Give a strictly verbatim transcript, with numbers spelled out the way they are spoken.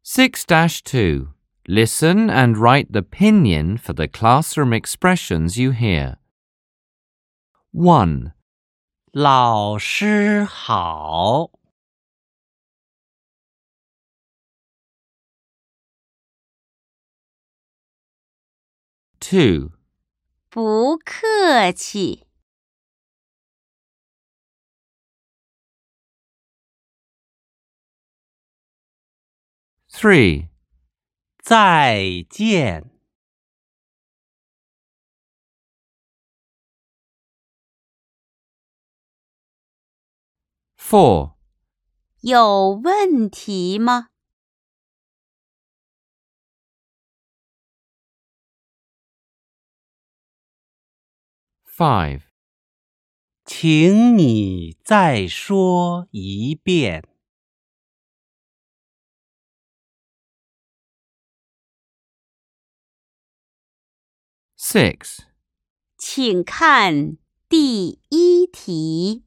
six dash two. Listen and write the pinyin for the classroom expressions you hear. one. 老师好。 two. 不客气。 three. 再见。 four. 有问题吗？ five. 请你再说一遍。 six. 请看第一题。